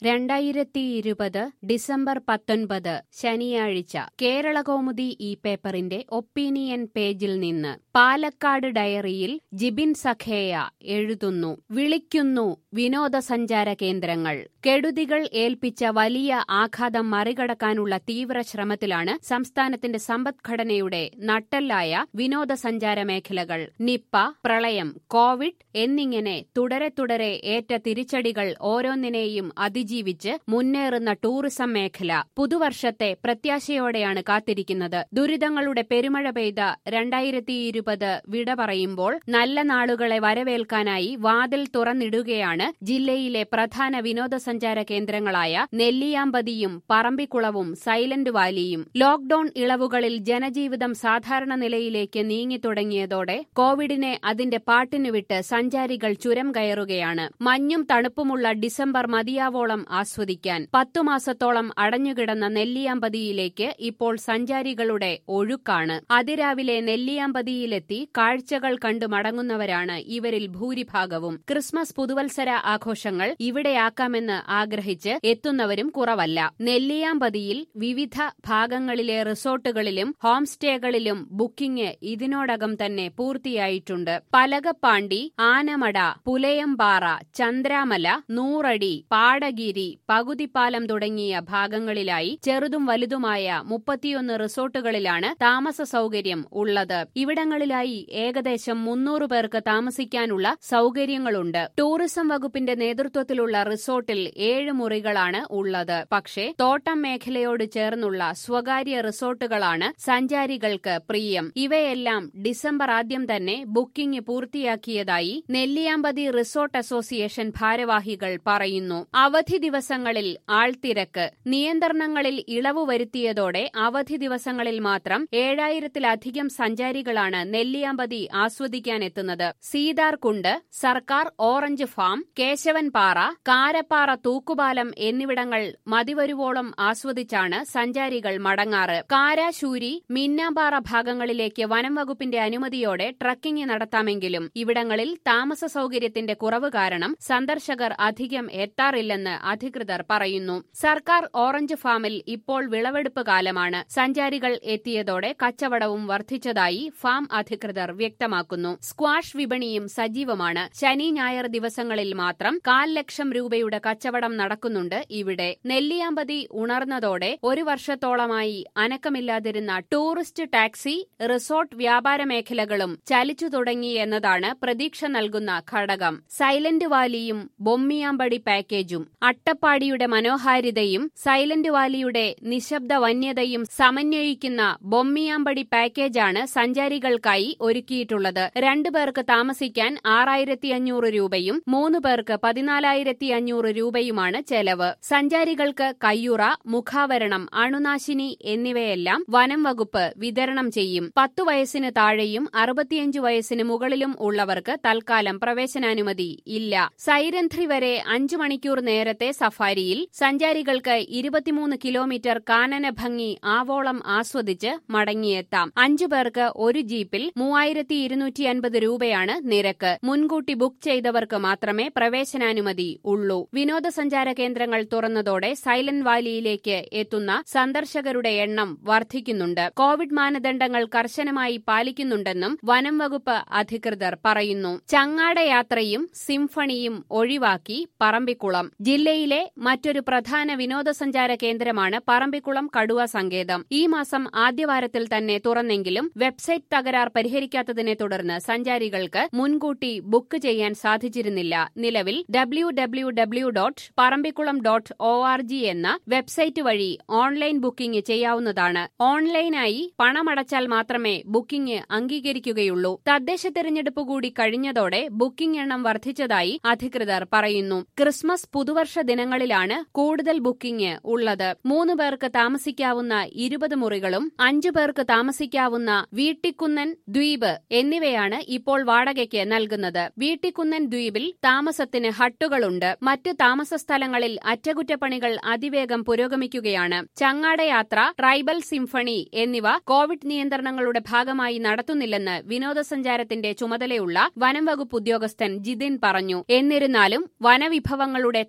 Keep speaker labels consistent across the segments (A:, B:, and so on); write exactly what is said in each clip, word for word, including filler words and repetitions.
A: രണ്ടായിരത്തി ഇരുപത് ഡിസംബർ പത്തൊൻപത് ശനിയാഴ്ച കേരളകൗമുദി ഈ പേപ്പറിന്റെ ഒപ്പീനിയൻ പേജിൽ നിന്ന് പാലക്കാട് ഡയറിയിൽ ജിബിൻ സഖേയ എഴുതുന്നു. വിളിക്കുന്നു വിനോദസഞ്ചാര കേന്ദ്രങ്ങൾ. കെടുതികൾ ഏൽപ്പിച്ച വലിയ ആഘാതം മറികടക്കാനുള്ള തീവ്ര ശ്രമത്തിലാണ് സംസ്ഥാനത്തിന്റെ സമ്പദ്ഘടനയുടെ നട്ടെല്ലായ വിനോദസഞ്ചാര മേഖലകൾ. നിപ്പ, പ്രളയം, കോവിഡ് എന്നിങ്ങനെ തുടരെ തുടരെ ഏറ്റ തിരിച്ചടികൾ ഓരോന്നിനെയും അതിജീവിച്ച് മുന്നേറുന്ന ടൂറിസം മേഖല പുതുവർഷത്തെ പ്രത്യാശയോടെയാണ് കാത്തിരിക്കുന്നത്. ദുരിതങ്ങളുടെ പെരുമഴ പെയ്ത രണ്ടായിരത്തി ഇരുപത് വിട പറയുമ്പോൾ നല്ല നാളുകളെ വരവേൽക്കാനായി വാതിൽ തുറന്നിടുകയാണ് ജില്ലയിലെ പ്രധാന വിനോദസഞ്ചാര കേന്ദ്രങ്ങളായ നെല്ലിയാമ്പതിയും പറമ്പിക്കുളവും സൈലന്റ് വാലിയും. ലോക്ഡൌൺ ഇളവുകളിൽ ജനജീവിതം സാധാരണ നിലയിലേക്ക് നീങ്ങിത്തുടങ്ങിയതോടെ കോവിഡിനെ അതിന്റെ പാട്ടിനുവിട്ട് സഞ്ചാരികൾ ചുരം കയറുകയാണ്. മഞ്ഞും തണുപ്പുമുള്ള ഡിസംബർ മതിയാവോളം ആസ്വദിക്കാൻ പത്തുമാസത്തോളം അടഞ്ഞുകിടന്ന നെല്ലിയാമ്പതിയിലേക്ക് ഇപ്പോൾ സഞ്ചാരികളുടെ ഒഴുക്കാണ്. അതിരാവിലെ നെല്ലിയാമ്പതിയിലെത്തി കാഴ്ചകൾ കണ്ടു മടങ്ങുന്നവരാണ് ഇവരിൽ ഭൂരിഭാഗവും. ക്രിസ്മസ്, പുതുവത്സര ആഘോഷങ്ങൾ ഇവിടെയാക്കാമെന്ന് ആഗ്രഹിച്ച് എത്തുന്നവരും കുറവല്ല. നെല്ലിയാമ്പതിയിൽ വിവിധ ഭാഗങ്ങളിലെ റിസോർട്ടുകളിലും ഹോം സ്റ്റേകളിലും ബുക്കിംഗ് ഇതിനോടകം തന്നെ പൂർത്തിയായിട്ടുണ്ട്. പലകപ്പാണ്ടി, ആനമട, പുലയംപാറ, ചന്ദ്രാമല, നൂറടി, പാടഗിരി, പകുതിപ്പാലം തുടങ്ങിയ ഭാഗങ്ങളിലായി ചെറുതും വലുതുമായ മുപ്പത്തിയൊന്ന് റിസോർട്ടുകളിലാണ് താമസ സൗകര്യം ഉള്ളത്. ഇവിടങ്ങളിലായി ഏകദേശം മുന്നൂറ് പേർക്ക് താമസിക്കാനുള്ള സൗകര്യങ്ങളുണ്ട്. ടൂറിസം വകുപ്പിന്റെ നേതൃത്വത്തിലുള്ള റിസോർട്ടിൽ ഏഴ് മുറികളാണ് ഉള്ളത്. പക്ഷേ തോട്ടം മേഖലയോട് ചേർന്നുള്ള സ്വകാര്യ റിസോർട്ടുകളാണ് സഞ്ചാരികൾക്ക് പ്രിയം. ഇവയെല്ലാം ഡിസംബർ ആദ്യം തന്നെ ബുക്കിംഗ് പൂർത്തിയാക്കിയതായി നെല്ലിയാമ്പതി റിസോർട്ട് അസോസിയേഷൻ ഭാരവാഹികൾ പറയുന്നു. അവധി ദിവസങ്ങളിൽ ആൾത്തിരക്ക്. നിയന്ത്രണങ്ങളിൽ ഇളവ് വരുത്തിയതോടെ അവധി ദിവസങ്ങളിൽ മാത്രം ഏഴായിരത്തിലധികം സഞ്ചാരികളാണ് നെല്ലിയാമ്പതി ആസ്വദിക്കാനെത്തുന്നത്. സീതാർകുണ്ട്, സർക്കാർ ഓറഞ്ച് ഫാം, കേശവൻപാറ, കാരപ്പാറ, തൂക്കുപാലം എന്നിവിടങ്ങൾ മതിവരുവോളം ആസ്വദിച്ചാണ് സഞ്ചാരികൾ മടങ്ങാറ്. കാരാശൂരി, മിന്നാമ്പാറ ഭാഗങ്ങളിലേക്ക് വനം വകുപ്പിന്റെ അനുമതിയോടെ ട്രക്കിംഗ് നടത്താമെങ്കിലും ഇവിടങ്ങളിൽ താമസ സൗകര്യത്തിന്റെ കുറവ് കാരണം സന്ദർശകർ അധികം എത്താറില്ലെന്ന് അധികൃതർ പറയുന്നു. സർക്കാർ ഓറഞ്ച് ഫാമിൽ ഇപ്പോൾ വിളവെടുപ്പ് കാലമാണ്. സഞ്ചാരികൾ എത്തിയതോടെ കച്ചവടവും വർദ്ധിച്ചതായി ഫാം അധികൃതർ വ്യക്തമാക്കുന്നു. സ്ക്വാഷ് വിപണിയും സജീവമാണ്. ശനി, ഞായർ ദിവസങ്ങളിൽ മാത്രം കാൽ ലക്ഷം രൂപയുടെ കച്ചവടം നടക്കുന്നുണ്ട് ഇവിടെ. നെല്ലിയാമ്പതി ഉണർന്നതോടെ ഒരു വർഷത്തോളമായി അനക്കമില്ലാതിരുന്ന ടൂറിസ്റ്റ് ടാക്സി, റിസോർട്ട് വ്യാപാര മേഖലകളും ചലിച്ചു തുടങ്ങി എന്നതാണ് പ്രതീക്ഷ നൽകുന്ന ഘടകം. സൈലന്റ് വാലിയും ബൊമ്മിയാമ്പടി പാക്കേജും. അട്ടപ്പാടിയുടെ മനോഹാരിതയും സൈലന്റ് വാലിയുടെ നിശബ്ദ വന്യതയും സമന്വയിക്കുന്ന ബൊമ്മിയാമ്പടി പാക്കേജാണ് സഞ്ചാരികൾക്കായി ഒരുക്കിയിട്ടുള്ളത്. രണ്ടു പേർക്ക് താമസിക്കാൻ ആറായിരത്തി അഞ്ഞൂറ് രൂപയും മൂന്ന് പേർക്ക് പതിനാലായിരത്തി അഞ്ഞൂറ് രൂപയുമാണ് ചെലവ്. സഞ്ചാരികൾക്ക് കയ്യുറ, മുഖാവരണം, അണുനാശിനി എന്നിവയെല്ലാം വനം വകുപ്പ് വിതരണം ചെയ്യും. പത്തു വയസ്സിന് താഴെയും അറുപത്തിയഞ്ചു വയസ്സിന് മുകളിലും ഉള്ളവർക്ക് തൽക്കാലം പ്രവേശനാനുമതി ഇല്ല. സൈരന്ധ്രി വരെ അഞ്ചു മണിക്കൂർ നേരത്തെ സഫാരിയിൽ സഞ്ചാരികൾക്ക് ഇരുപത്തിമൂന്ന് കിലോമീറ്റർ കാനന ഭംഗി ആവോളം ആസ്വദിച്ച് മടങ്ങിയെത്താം. അഞ്ചു പേർക്ക് ഒരു ജീപ്പിൽ മൂവായിരത്തി ഇരുന്നൂറ്റി അൻപത് രൂപയാണ് നിരക്ക്. മുൻകൂട്ടി ബുക്ക് ചെയ്തവർക്ക് മാത്രമേ പ്രവേശനാനുമതി ഉള്ളൂ. വിനോദസഞ്ചാര കേന്ദ്രങ്ങൾ തുറന്നതോടെ സൈലന്റ് വാലിയിലേക്ക് എത്തുന്ന സന്ദർശകരുടെ എണ്ണം വർദ്ധിക്കുന്നുണ്ട്. കോവിഡ് മാനദണ്ഡങ്ങൾ കർശനമായി പാലിക്കുന്നുണ്ടെന്നും വനം വകുപ്പ് അധികൃതർ പറയുന്നു. ചങ്ങാടയാത്രയും സിംഫണിയും ഒഴിവാക്കി പറമ്പിക്കുളം. ജില്ലയിലെ മറ്റൊരു പ്രധാന വിനോദസഞ്ചാര കേന്ദ്രമാണ് പറമ്പിക്കുളം കടുവ സങ്കേതം. ഈ മാസം ആദ്യവാരത്തിൽ തന്നെ തുറന്നെങ്കിലും വെബ്സൈറ്റ് തകരാർ പരിഹരിക്കാത്തതിനെ തുടർന്ന് സഞ്ചാരികൾക്ക് മുൻകൂട്ടി ബുക്ക് ചെയ്യാൻ സാധിച്ചിരുന്നില്ല. നിലവിൽ W W W dot Parambikulam dot O R G എന്ന വെബ്സൈറ്റ് വഴി ഓൺലൈൻ ബുക്കിംഗ് ചെയ്യാവുന്നതാണ്. ഓൺലൈനായി പണമടച്ചാൽ മാത്രമേ ബുക്കിംഗ് അംഗീകരിക്കുകയുള്ളൂ. തദ്ദേശ തെരഞ്ഞെടുപ്പ് കൂടി കഴിഞ്ഞതോടെ ബുക്കിംഗ് എണ്ണം വർദ്ധിച്ചതായി അധികൃതർ പറയുന്നു. ക്രിസ്മസ്, പുതുവർഷ ദിനങ്ങളിലാണ് കൂടുതൽ ബുക്കിംഗ് ഉള്ളത്. മൂന്ന് പേർക്ക് താമസിക്കാവുന്ന ഇരുപത് മുറികളും അഞ്ചു പേർക്ക് താമസിക്കാവുന്ന വീട്ടിക്കുന്നൻ ദ്വീപ് എന്നിവയാണ് ഇപ്പോൾ വാടകയ്ക്ക് നൽകുന്നത്. വീട്ടിക്കുന്നൻ ദ്വീപിൽ താമസത്തിന് ഹട്ടുകളുണ്ട്. മറ്റ് താമസ സ്ഥലങ്ങളിൽ അറ്റകുറ്റപ്പണികൾ അതിവേഗം പുരോഗമിക്കുകയാണ്. ചങ്ങാടയാത്ര, ട്രൈബൽ സിംഫണി എന്നിവ കോവിഡ് നിയന്ത്രണങ്ങളുടെ ഭാഗമായി നടത്തുന്നില്ലെന്ന് വിനോദസഞ്ചാരത്തിന്റെ ചുമതലയുള്ള വനം വകുപ്പ് ഉദ്യോഗസ്ഥൻ ജിതിൻ പറഞ്ഞു. എന്നിരുന്നാലും വനവിഭവങ്ങളുടെ തനിരുചി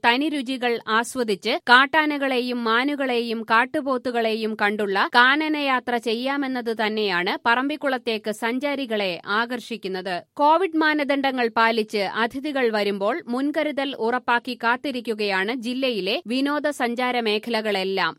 A: രുചികൾ ആസ്വദിച്ച് കാട്ടാനകളെയും മാനുകളെയും കാട്ടുപോത്തുകളെയും കണ്ടുള്ള കാനനയാത്ര ചെയ്യാമെന്നത് തന്നെയാണ് പറമ്പിക്കുളത്തേക്ക് സഞ്ചാരികളെ ആകർഷിക്കുന്നത്. കോവിഡ് മാനദണ്ഡങ്ങൾ പാലിച്ച് അതിഥികൾ വരുമ്പോൾ മുൻകരുതൽ ഉറപ്പാക്കി കാത്തിരിക്കുകയാണ് ജില്ലയിലെ വിനോദസഞ്ചാര മേഖലകളെല്ലാം.